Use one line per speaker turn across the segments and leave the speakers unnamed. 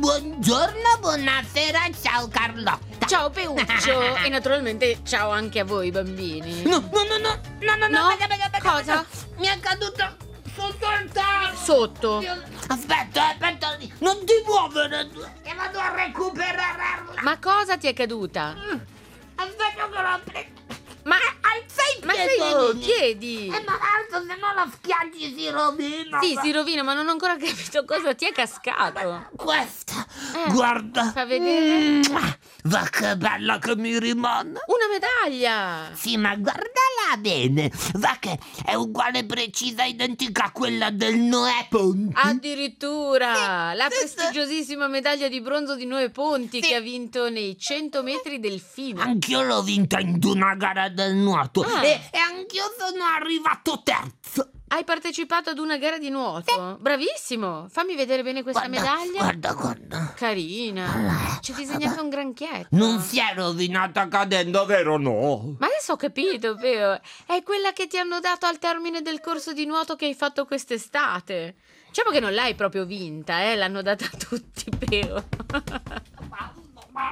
Buongiorno, buonasera, ciao Carlotta.
Ciao Peuccio e naturalmente ciao anche a voi bambini.
No,
No?
aspetta.
Cosa?
Mi è caduto sotto il tavolo.
Sotto?
Aspetta, non ti muovere, che vado a recuperarla.
Ma cosa ti è caduta?
Aspetta che la prendo.
Ma
Alza i
sei
piedoni.
piedi?
Ma alzo, se no la schiacci si rovina.
Sì, si rovina, ma non ho ancora capito cosa ti è cascato.
Questa, guarda.
Fa vedere.
Va che bella che mi rimane.
Una medaglia!
Sì, ma guardala bene. Va che è uguale, precisa, identica a quella del Noè Ponti.
Addirittura! La
sì.
prestigiosissima medaglia di bronzo di Noè Ponti
Sì.
che ha vinto nei 100 metri delfino.
Anch'io l'ho vinta in una gara del nuoto e anch'io sono arrivato terzo.
Hai partecipato ad una gara di nuoto? Bravissimo! Fammi vedere bene questa medaglia.
Guarda.
Carina. C'è disegnato un granchietto.
Non si è rovinata cadendo, vero no?
Ma adesso ho capito, Peo. È quella che ti hanno dato al termine del corso di nuoto che hai fatto quest'estate. Diciamo che non l'hai proprio vinta, l'hanno data a tutti, Peo. Ma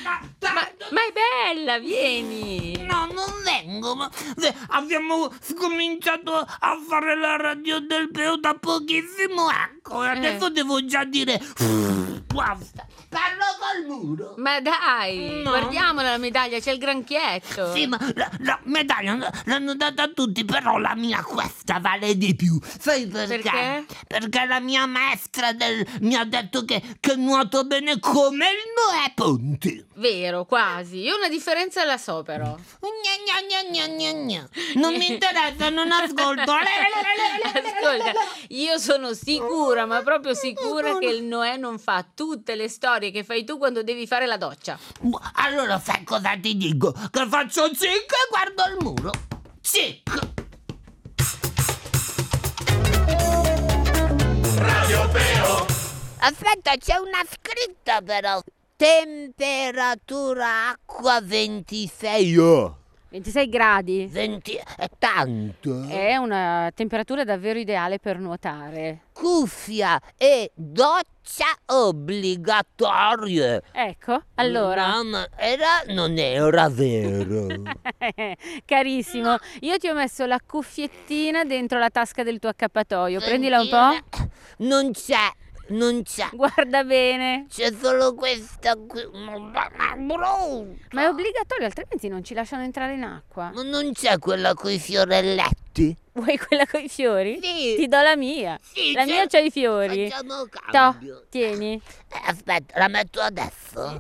è bella, vieni!
No, non vengo, ma abbiamo cominciato a fare la radio del Peo da pochissimo, ecco, e adesso devo già dire basta, parlo col muro.
Ma dai,
No.
guardiamola la medaglia, c'è il granchietto.
Sì, ma la medaglia l'hanno data a tutti, però la mia questa vale di più. Sai perché?
Perché?
Perché la mia maestra mi ha detto che nuoto bene come il Noè Ponti.
Vero, quasi. Io una differenza la so però.
Gna. Non mi interessa, non ascolto.
Ascolta, io sono sicura, ma proprio sicura che il Noè non fa tutte le storie che fai tu quando devi fare la doccia.
Allora sai cosa ti dico? Che faccio cic e guardo il muro. Cic.
Radio Peo.
Aspetta, c'è una scritta però. Temperatura acqua 26.
26 gradi.
20 è tanto.
È una temperatura davvero ideale per nuotare.
Cuffia e doccia obbligatorie.
Ecco, allora.
No, ma non era vero.
Carissimo, io ti ho messo la cuffiettina dentro la tasca del tuo accappatoio. Prendila un po'.
Non c'è.
Guarda bene.
C'è solo questa qui.
Ma è obbligatorio, altrimenti non ci lasciano entrare in acqua.
Ma non c'è quella coi fiorelletti?
Vuoi quella con i fiori?
Sì.
Ti do la mia.
Sì,
La mia c'ha i fiori.
Facciamo
Toh,
cambio.
tieni.
Aspetta, la metto adesso.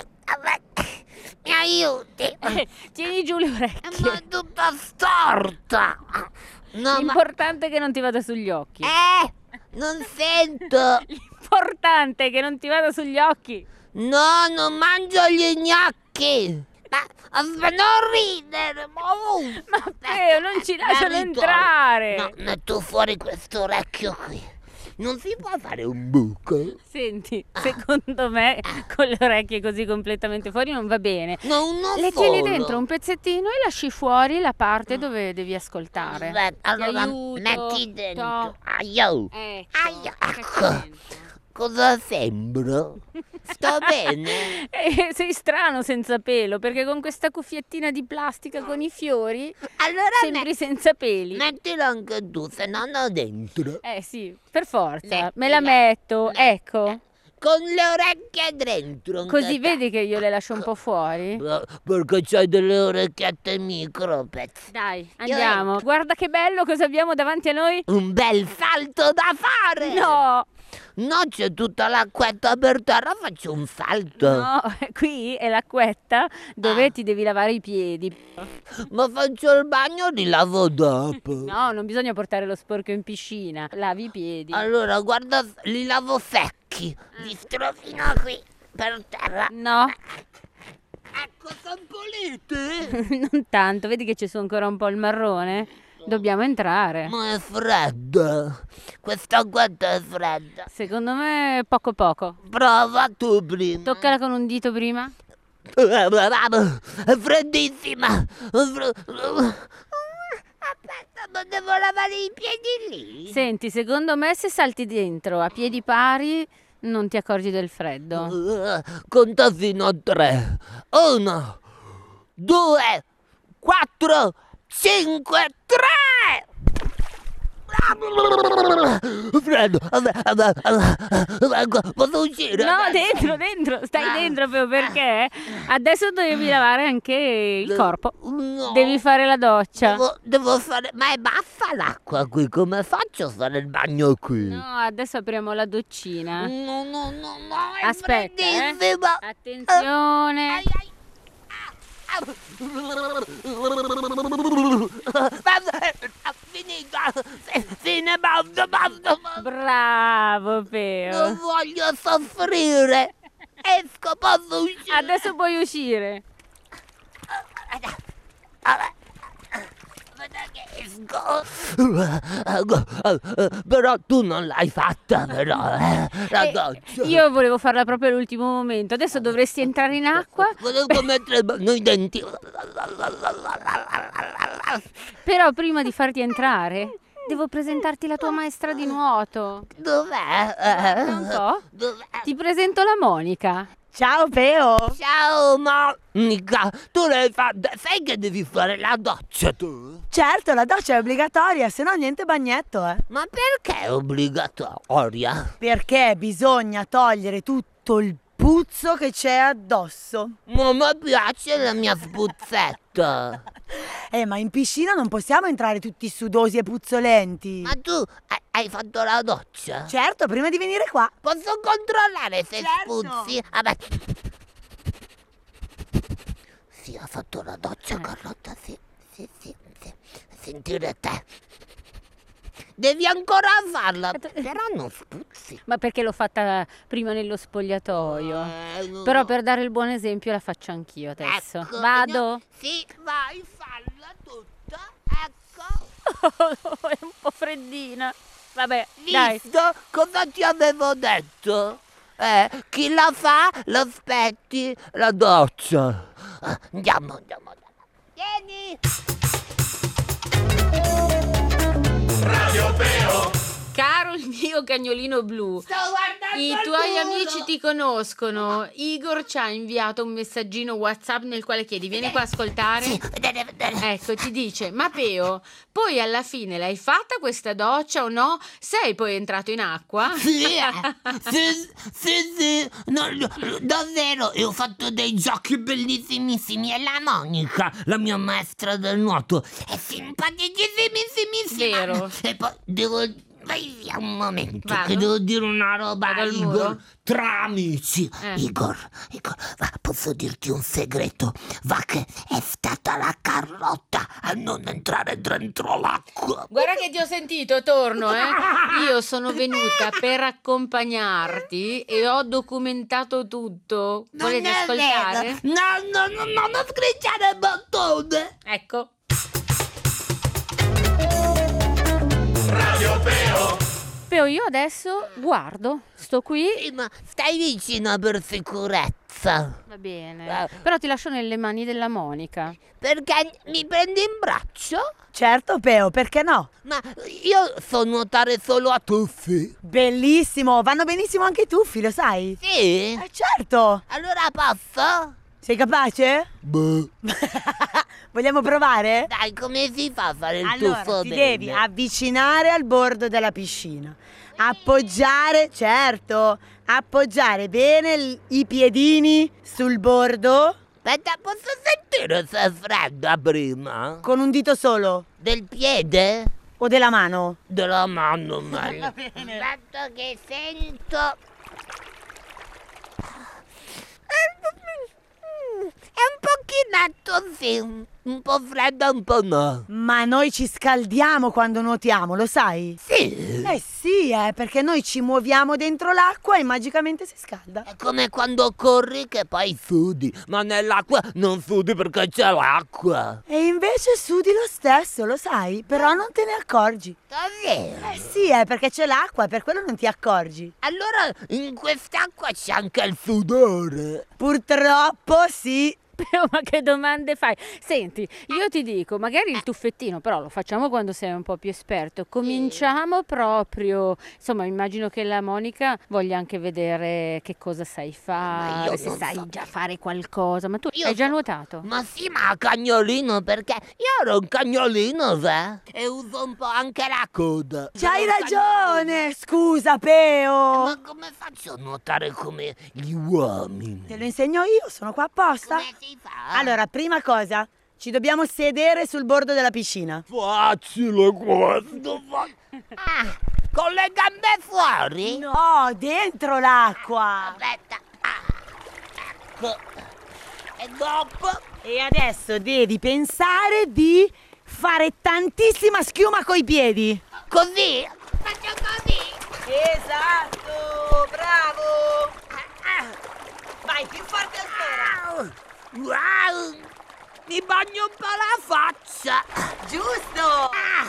Mi aiuti.
Tieni giù le orecchie.
Ma è tutta storta. No, ma...
L'importante è che non ti vada sugli occhi.
Non sento.
L'importante è che non ti vada sugli occhi.
No, non mangio gli gnocchi. Ma aspetta, non ridere.
Ma Peo, non ci lasciano entrare.
No, metto fuori questo orecchio qui. Non si può fare un buco?
Senti, secondo me con le orecchie così completamente fuori non va bene.
No, uno
Le
solo.
tieni dentro un pezzettino e lasci fuori la parte dove devi ascoltare.
Aspetta, allora
aiuto.
metti dentro.
Toh.
Aio. Ecco. Cosa sembro? Sto bene?
Sei strano senza pelo, perché con questa cuffiettina di plastica con i fiori
Allora
sembri senza peli.
mettilo anche tu, se no no dentro.
Sì, per forza.
Mettila.
Me la metto, ecco.
Con le orecchie dentro.
Così vedi che io le lascio un po' fuori.
Perché c'hai delle orecchiette micro, pezzi.
Dai, andiamo. Guarda che bello cosa abbiamo davanti a noi.
Un bel salto da fare!
No,
No, c'è tutta l'acquetta per terra, faccio un salto.
no, qui è l'acquetta dove ti devi lavare i piedi.
Ma faccio il bagno, li lavo dopo.
No, non bisogna portare lo sporco in piscina. Lavi i piedi.
Allora, guarda, li lavo secchi. Li strofino qui, per terra.
No,
Ecco, sono puliti.
non tanto. Vedi che ci sono ancora un po' il marrone? Dobbiamo entrare.
Ma è fredda. Questa acquetta è fredda.
Secondo me poco poco.
Prova tu prima.
Toccala con un dito prima.
È freddissima. Aspetta, ma devo lavare i piedi lì.
Senti, secondo me se salti dentro a piedi pari non ti accorgi del freddo.
Conta fino a 3. 1, 2, 4, 5, 3! Freddo, posso uscire?
No, dentro, stai dentro Peo, perché adesso devi lavare anche il corpo.
No.
Devi fare la doccia.
Devo fare... Ma è bassa l'acqua qui, come faccio a fare il bagno qui?
No, adesso apriamo la doccina.
No, è
Aspetta,
freddissimo.
Attenzione.
Ai, ai. Finita! Fine, basta.
Bravo Peo.
Non voglio soffrire. Esco, posso uscire?
Adesso puoi uscire.
Però tu non l'hai fatta, però, la doccia.
Io volevo farla proprio all'ultimo momento. Adesso dovresti entrare in acqua.
Volevo mettere i denti.
Però prima di farti entrare, devo presentarti la tua maestra di nuoto.
Dov'è?
Un po'?
Dov'è?
Ti presento la Monica.
Ciao Peo!
Ciao Monica, tu l'hai fatta, sai che devi fare la doccia tu?
Certo, la doccia è obbligatoria, se no niente bagnetto,
Ma perché è obbligatoria?
Perché bisogna togliere tutto il puzzo che c'è addosso.
Ma mi piace la mia spuzzetta.
Ma in piscina non possiamo entrare tutti sudosi e puzzolenti.
Ma tu hai fatto la doccia?
Certo, prima di venire qua.
Posso controllare se
Certo.
spuzzi? Vabbè. Sì, ha fatto la doccia, Carlotta, sì. Sentire te. Devi ancora farla, però non spuzzi.
Ma perché l'ho fatta prima nello spogliatoio.
No.
Però per dare il buon esempio la faccio anch'io adesso.
Ecco,
Vado?
Sì, vai, falla tutta. Ecco.
È un po' freddina. Vabbè, dai.
Visto cosa ti avevo detto? Chi la fa, l'aspetti la doccia. Andiamo. Vieni.
Radio Peo,
Caro il mio cagnolino blu,
Sto guardando
i
il
tuoi
muro.
amici ti conoscono. Igor ci ha inviato un messaggino WhatsApp nel quale chiedi: vieni qua a ascoltare.
Sì, vedere.
Ecco, ti dice: ma Peo, poi alla fine l'hai fatta questa doccia o no? Sei poi entrato in acqua?
Sì. No, davvero, e ho fatto dei giochi bellissimissimi. E la Monica, la mia maestra del nuoto, è simpaticissima.
Vero.
E poi vai via un momento,
Vado?
che devo dire una roba
Vado
a
al
Igor,
muro?
tra amici.
Eh.
Igor, va, posso dirti un segreto? Va che è stata la Carlotta a non entrare dentro l'acqua.
Guarda che ti ho sentito, torno, Io sono venuta per accompagnarti e ho documentato tutto. Volete
Non è
ascoltare?
vero. No, non scricciare bottone.
Ecco.
Radio Peo,
Peo, io adesso guardo, sto qui.
Sì, ma stai vicino per sicurezza.
Va bene.
Ah.
Però ti lascio nelle mani della Monica.
Perché mi prendi in braccio?
Certo Peo, perché no?
Ma io so nuotare solo a tuffi.
Bellissimo, vanno benissimo anche i tuffi, lo sai?
Sì?
Certo!
Allora posso?
Sei capace?
Boh.
Vogliamo provare?
Dai, come si fa a fare il
Allora,
tuffo
ti
bene?
devi avvicinare al bordo della piscina. Appoggiare, certo, appoggiare bene i piedini sul bordo
Aspetta, posso sentire se è fredda prima?
con un dito solo
Del piede?
o della mano.
Della mano, meglio.
Va bene.
Aspetta che sento. È un pocchinetto sì, un po' fredda, un po' no.
Ma noi ci scaldiamo quando nuotiamo, lo sai?
Sì.
Sì, perché noi ci muoviamo dentro l'acqua e magicamente si scalda.
È come quando corri che poi sudi, ma nell'acqua non sudi perché c'è l'acqua.
E invece sudi lo stesso, lo sai? Però non te ne accorgi.
Davvero?
Sì, perché c'è l'acqua e per quello non ti accorgi.
Allora in quest'acqua c'è anche il sudore.
Purtroppo sì.
Però, ma che domande fai? Senti, io ti dico, magari il tuffettino, però lo facciamo quando sei un po' più esperto. Cominciamo proprio. Insomma, immagino che la Monica voglia anche vedere che cosa sai
Ma io
fare, se
non
sai
so.
già fare qualcosa. Ma tu
Io
hai già
so-
nuotato?
Ma sì, ma cagnolino, perché io ero un cagnolino, e uso un po' anche la coda.
C'hai
Sono un
ragione, scusa Peo.
cagnolino. Ma come faccio a nuotare come gli uomini?
Te lo insegno io, sono qua apposta.
Come si fa?
Allora, prima cosa, ci dobbiamo sedere sul bordo della piscina.
Facile questo. Con le gambe fuori?
No, dentro l'acqua.
Aspetta. Ecco. E dopo?
E adesso devi pensare di fare tantissima schiuma coi piedi.
Così? Faccio così?
Esatto, bravo. Vai, più forte ancora.
Wow! Mi bagno un po' la faccia!
Giusto.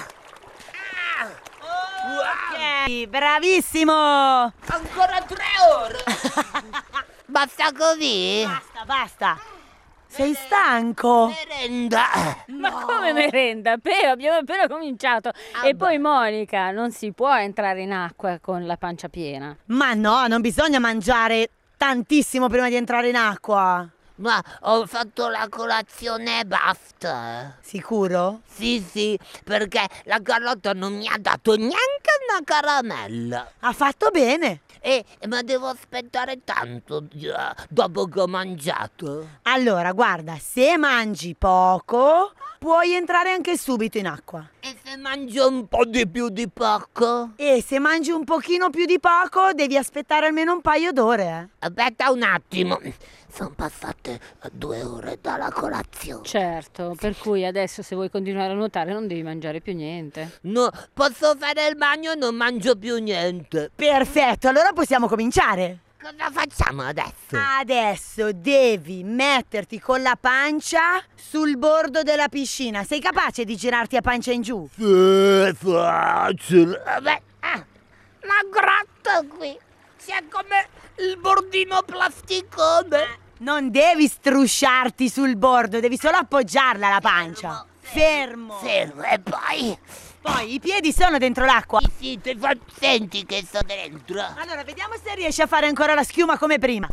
Wow!
Ok, bravissimo.
Ancora 3 ore! Basta così?
Basta. Sei stanco?
Merenda!
Ma come merenda? Peo, abbiamo appena cominciato. E poi Monica, non si può entrare in acqua con la pancia piena.
Ma no, non bisogna mangiare tantissimo prima di entrare in acqua.
Ma ho fatto la colazione e basta.
Sicuro?
Sì, perché la Carlotta non mi ha dato neanche una caramella.
Ha fatto bene.
Ma devo aspettare tanto dopo che ho mangiato.
Allora, guarda, se mangi poco, puoi entrare anche subito in acqua.
E se mangio un po' di più di poco?
E se mangi un pochino più di poco, devi aspettare almeno un paio d'ore.
Aspetta un attimo. Sono passate 2 ore dalla colazione.
Certo, per cui adesso se vuoi continuare a nuotare non devi mangiare più niente.
No, posso fare il bagno e non mangio più niente.
Perfetto, allora possiamo cominciare.
Cosa facciamo adesso?
Adesso devi metterti con la pancia sul bordo della piscina. Sei capace di girarti a pancia in giù?
Sì, facile. Ma gratta qui. C'è come il bordino plasticone.
Non devi strusciarti sul bordo, devi solo appoggiarla la pancia. Fermo.
Fermo, e poi?
Poi i piedi sono dentro l'acqua.
Sì, senti che sto dentro.
Allora, vediamo se riesci a fare ancora la schiuma come prima.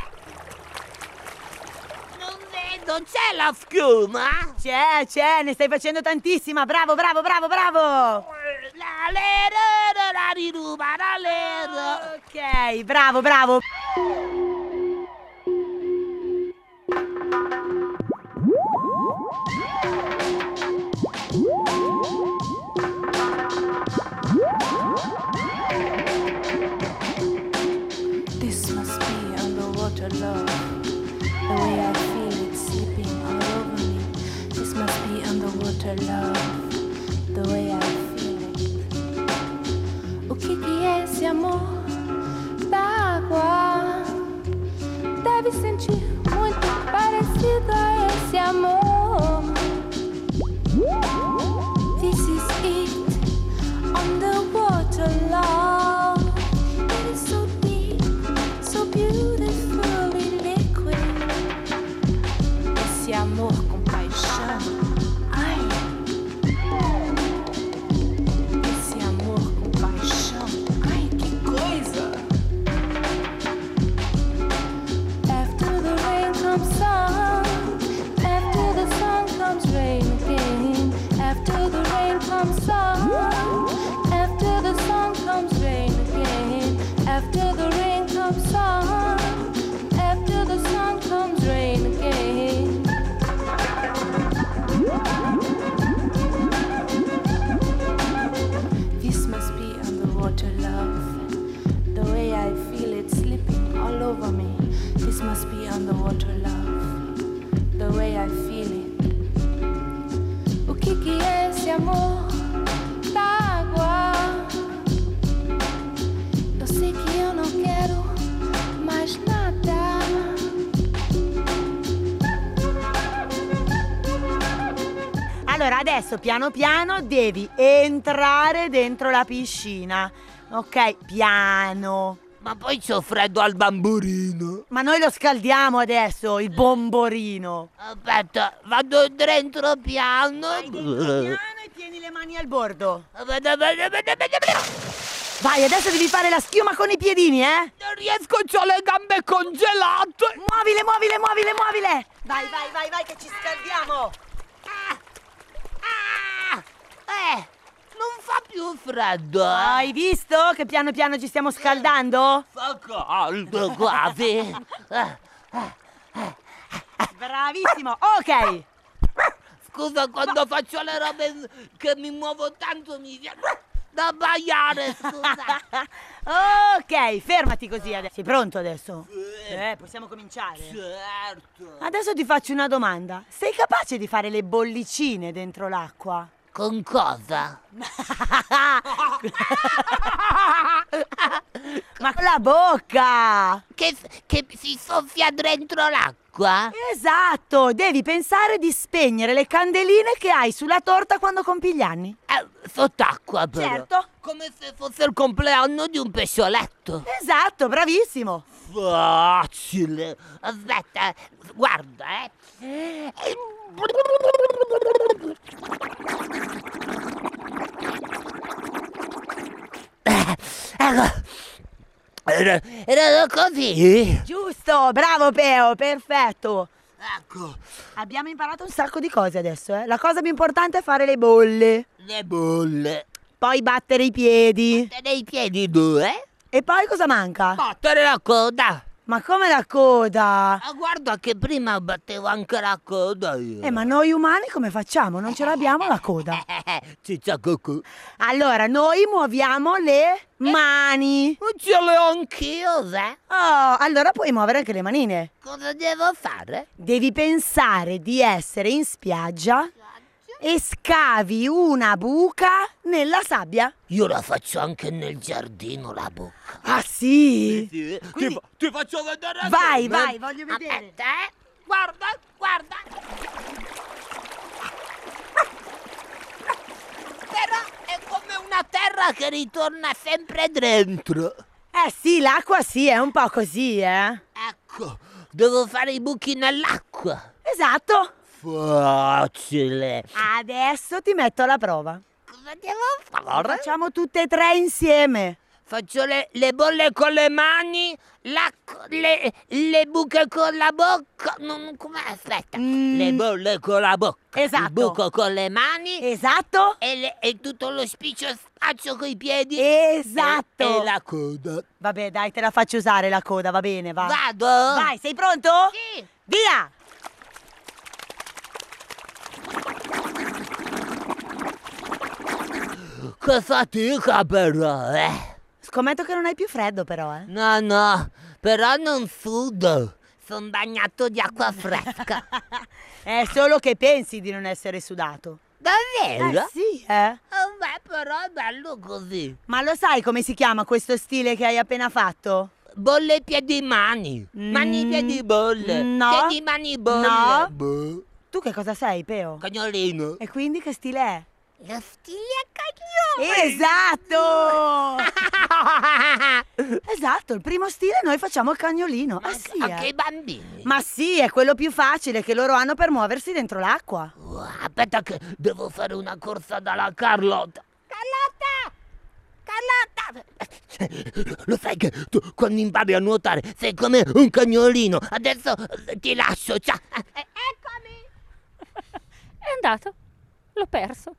Non vedo, c'è la schiuma?
C'è, ne stai facendo tantissima. Bravo.
La lera, la riruba, la lera.
Ok, bravo.
This must be underwater love. The way I feel it sleeping all over me. This must be underwater love. The way I feel it. O que é esse amor da água? Deve sentir muito parecido a esse amor. This is it, underwater love. It is so deep, so beautifully liquid. Esse amor com paixão, ai. Esse amor com paixão, ai que coisa. After the rain comes sun, after the sun comes rain again. After the rain comes sun, after the sun comes rain again. After the rain comes sun, after the sun comes rain again. This must be underwater love. The way I feel it slipping all over me. This must be underwater love. The way I feel it. O que é esse amor da água? Eu sei que eu não quero mais nada.
Allora, adesso piano piano devi entrare dentro la piscina. Ok, piano.
Ma poi c'ho freddo al bamburino.
Ma noi lo scaldiamo adesso, il bomborino.
Aspetta, vado dentro piano.
Vai dentro piano e tieni le mani al bordo.
Vada.
Vai, adesso devi fare la schiuma con i piedini, eh?
Non riesco, c'ho le gambe congelate.
Muovile. Vai, che ci scaldiamo.
Non fa più freddo.
Hai visto che piano piano ci stiamo scaldando?
Fa caldo quasi.
Bravissimo, ok.
Scusa, quando faccio le robe che mi muovo tanto mi viene da abbaiare, scusa.
Ok, fermati così adesso. Sei pronto adesso? Possiamo cominciare.
Certo.
Adesso ti faccio una domanda. Sei capace di fare le bollicine dentro l'acqua?
Con cosa?
Ma con la bocca!
Che si soffia dentro l'acqua?
Esatto, devi pensare di spegnere le candeline che hai sulla torta quando compi gli anni.
Sott'acqua però.
Certo.
Come se fosse il compleanno di un pescioletto.
Esatto, bravissimo.
Facile. Aspetta, guarda, Ecco. Era così.
Giusto, bravo Peo, perfetto.
Ecco,
Abbiamo imparato un sacco di cose adesso, eh. La cosa più importante è fare le bolle.
le bolle.
Poi battere i piedi.
Battere i piedi due.
E poi cosa manca?
Battere la coda.
Ma come la coda?
Ah, guarda che prima battevo anche la coda io.
Ma noi umani come facciamo? Non ce l'abbiamo la coda.
Ciccia cucù.
Allora, noi muoviamo le mani.
Ce le ho anch'io, eh?
Oh, allora puoi muovere anche le manine.
Cosa devo fare?
Devi pensare di essere in spiaggia e scavi una buca nella sabbia.
Io la faccio anche nel giardino, la bocca.
Ah sì?
Ti faccio vedere.
Vai,
assieme?
vai, voglio vedere.
Aspetta, Guarda. Però è come una terra che ritorna sempre dentro.
Sì, l'acqua sì, è un po' così,
Ecco, devo fare i buchi nell'acqua.
Esatto.
Facile.
Adesso ti metto alla prova.
Cosa devo fare?
Facciamo tutte e tre insieme.
Faccio le bolle con le mani, le buche con la bocca. Aspetta. Le bolle con la bocca.
Esatto.
Il buco con le mani.
Esatto.
E tutto lo spiccio spaccio con i piedi.
Esatto.
E la coda.
Vabbè, dai, te la faccio usare la coda, va bene, va.
Vado?
Vai, sei pronto?
Sì.
Via!
Che fatica però,
Scommetto che non hai più freddo però,
No, però non sudo. Sono bagnato di acqua fresca.
È solo che pensi di non essere sudato.
Davvero?
Sì,
Beh, però è bello così.
Ma lo sai come si chiama questo stile che hai appena fatto?
Bolle, piedi, mani. Mani, piedi, bolle.
No.
Piedi, mani, bolle.
No.
Boh.
Tu che cosa sei, Peo?
Cagnolino.
E quindi che stile è?
Lo stile cagnolino.
Esatto! Esatto, il primo stile noi facciamo il cagnolino.
Ma
Sì,
anche i bambini.
Ma sì, è quello più facile che loro hanno per muoversi dentro l'acqua.
Aspetta che devo fare una corsa dalla Carlotta. Carlotta! Lo sai che tu quando impari a nuotare sei come un cagnolino. Adesso ti lascio, ciao. Eccomi.
È andato. L'ho perso.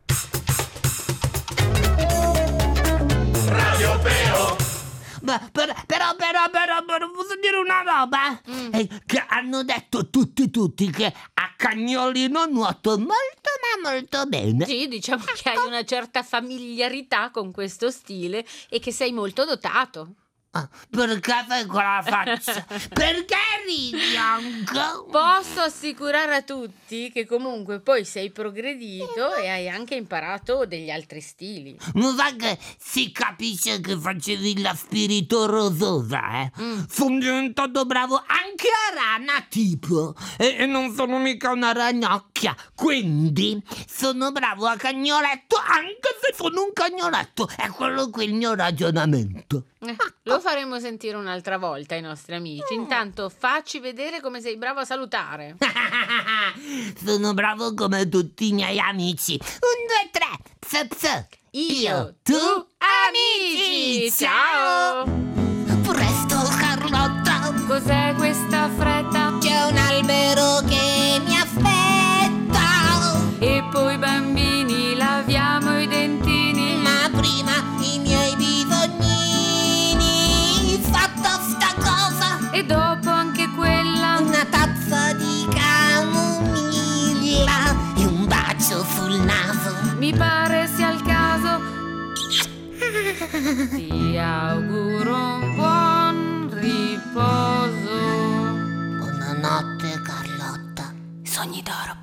Radio Peo.
Però, posso dire una roba? Che hanno detto tutti che a cagnolino nuoto molto ma molto bene.
Sì, diciamo che hai una certa familiarità con questo stile e che sei molto dotato.
Perché fai quella faccia? Perché ridi anche?
Posso assicurare a tutti che comunque poi sei progredito e hai anche imparato degli altri stili.
Non sai che si capisce che facevi la spirito rososa, Sono diventato bravo anche che rana tipo e non sono mica una ragnocchia, quindi sono bravo a cagnoletto anche se sono un cagnoletto. È quello qui il mio ragionamento.
Lo faremo sentire un'altra volta ai nostri amici. Intanto facci vedere come sei bravo a salutare.
Sono bravo come tutti i miei amici. 1, 2, 3. Psa.
Io, tu, amici! Ciao!
Presto, Carlotta.
Cos'è questa fretta?
C'è un albero che mi aspetta.
E poi bambini laviamo i dentini.
Ma prima i miei bisognini. Fatta sta cosa.
E dopo anche quella.
Una tazza di camomilla e un bacio sul naso.
Mi pare sia il caso. Ti auguro un buon riposo.
Buonanotte, Carlotta.
Sogni d'oro.